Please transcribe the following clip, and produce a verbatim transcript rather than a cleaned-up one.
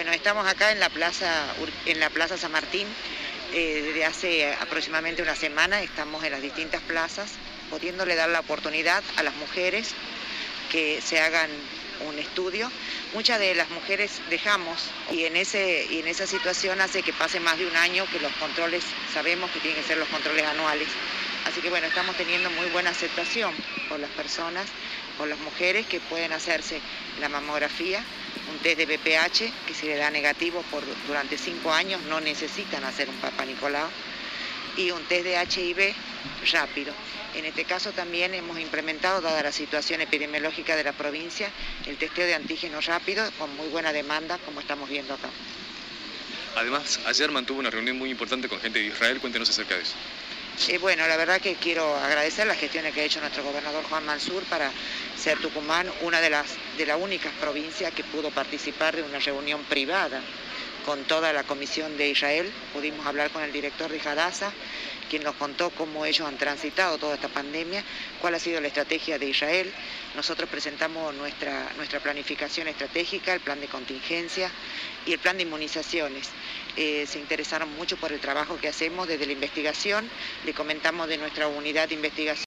Bueno, estamos acá en la Plaza, en la Plaza San Martín. Eh, desde hace aproximadamente una semana estamos en las distintas plazas, pudiéndole dar la oportunidad a las mujeres que se hagan un estudio. Muchas de las mujeres dejamos y en, ese, y en esa situación hace que pase más de un año que los controles, sabemos que tienen que ser los controles anuales. Así que bueno, estamos teniendo muy buena aceptación por las personas, por las mujeres que pueden hacerse la mamografía, un test de B P H que si le da negativo por, durante cinco años no necesitan hacer un Papá Nicolau, y un test de H I V rápido. En este caso también hemos implementado, dada la situación epidemiológica de la provincia, el testeo de antígeno rápido con muy buena demanda, como estamos viendo acá. Además, ayer mantuvo una reunión muy importante con gente de Israel. Cuéntenos acerca de eso. Eh, bueno, la verdad que quiero agradecer las gestiones que ha hecho nuestro gobernador Juan Mansur para ser Tucumán una de las de las únicas provincias que pudo participar de una reunión privada con toda la comisión de Israel. Pudimos hablar con el director de Hadassah, quien nos contó cómo ellos han transitado toda esta pandemia, cuál ha sido la estrategia de Israel. Nosotros presentamos nuestra, nuestra planificación estratégica, el plan de contingencia y el plan de inmunizaciones. Eh, se interesaron mucho por el trabajo que hacemos desde la investigación. Le comentamos de nuestra unidad de investigación